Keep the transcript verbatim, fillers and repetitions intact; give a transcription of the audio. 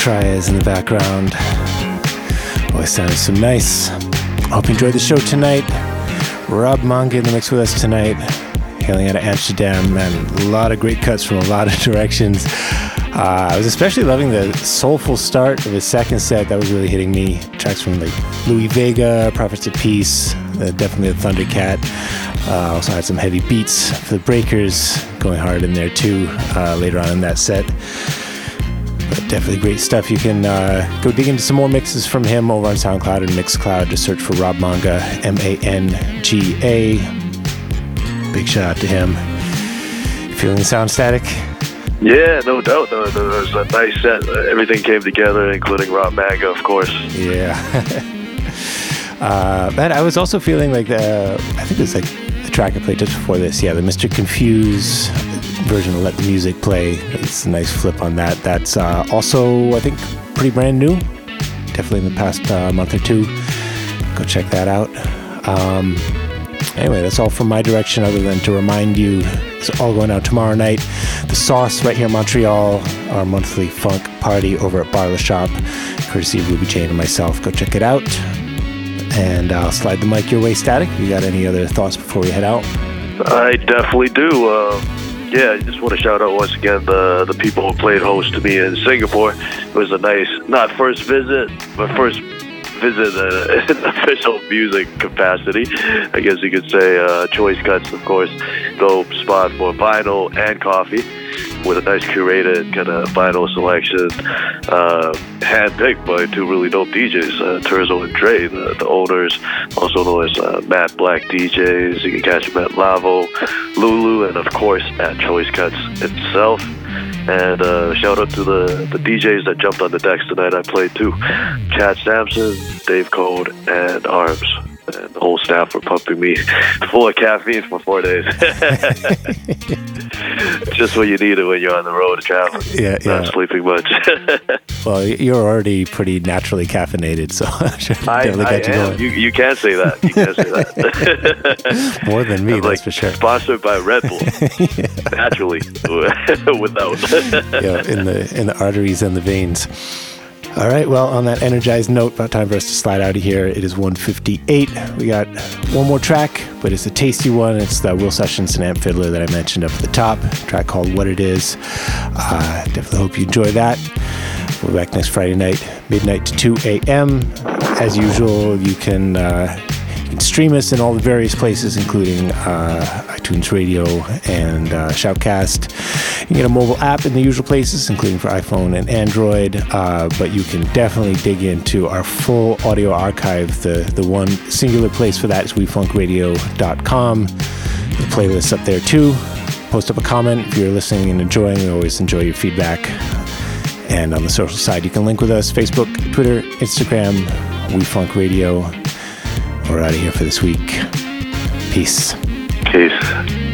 Trias in the background. Always sounded so nice. Hope you enjoyed the show tonight. Rob Manga in the mix with us tonight, hailing out of Amsterdam, and a lot of great cuts from a lot of directions. Uh, I was especially loving the soulful start of his second set. That was really hitting me. Tracks from like Louis Vega, Prophets of Peace, uh, definitely the Thundercat. Uh, also had some heavy beats for the Breakers, going hard in there too uh, later on in that set. But definitely great stuff. You can uh, go dig into some more mixes from him over on SoundCloud and Mixcloud. Just search for Rob Manga, M A N G A. Big shout out to him. Feeling the sound static? Yeah, no doubt. No, no, it was a nice set. Everything came together, including Rob Manga, of course. Yeah. uh, man, I was also feeling like the, I think it was like the track I played just before this. Yeah, the Mister Confuse version of Let the Music Play. It's a nice flip on that. That's uh, also, I think, pretty brand new. Definitely in the past uh, month or two. Go check that out. Um, anyway, that's all from my direction, other than to remind you, it's all going out tomorrow night. The Sauce right here in Montreal, our monthly funk party over at Bar Le Shop, courtesy of Ruby Jane and myself. Go check it out. And I'll slide the mic your way, Static. You got any other thoughts before we head out? I definitely do. Uh, yeah, I just want to shout out once again the the people who played host to me in Singapore. It was a nice, not first visit, but first visit uh, in official music capacity, I guess you could say. uh, Choice Cuts, of course, dope spot for vinyl and coffee, with a nice curated kind of vinyl selection, uh, handpicked by two really dope D Js, uh, Terzo and Dre, the, the owners, also known as uh, Matte Black D Js. You can catch them at Lavo, Lulu, and of course at Choice Cuts itself. And uh, shout out to the, the D Js that jumped on the decks tonight. I played too. Chad Sampson, Dave Code, and Arms. And the whole staff were pumping me full of caffeine for four days. Just what you needed when you're on the road traveling. Yeah, yeah. Not sleeping much. Well, you're already pretty naturally caffeinated, so I'm sure I, definitely I got you am. going. You, you can't say that. You can't say that. More than me, I'm that's like for sure. Sponsored by Red Bull. Yeah. Naturally. Without. Yeah, in the in the arteries and the veins. All right, well, on that energized note, about time for us to slide out of here. It is one fifty-eight. We got one more track, but it's a tasty one. It's the Will Sessions and Amp Fiddler that I mentioned up at the top, a track called What It Is. Uh, definitely hope you enjoy that. We'll be back next Friday night, midnight to two a.m. As usual, you can, uh, you can stream us in all the various places, including uh, iTunes Radio and uh, Shoutcast. You can get a mobile app in the usual places, including for iPhone and Android, uh, but you can definitely dig into our full audio archive. The, the one singular place for that is we funk radio dot com. The playlist's up there too. Post up a comment if you're listening and enjoying. We always enjoy your feedback. And on the social side, you can link with us, Facebook, Twitter, Instagram, WeFunk Radio. We're out of here for this week. Peace. Peace.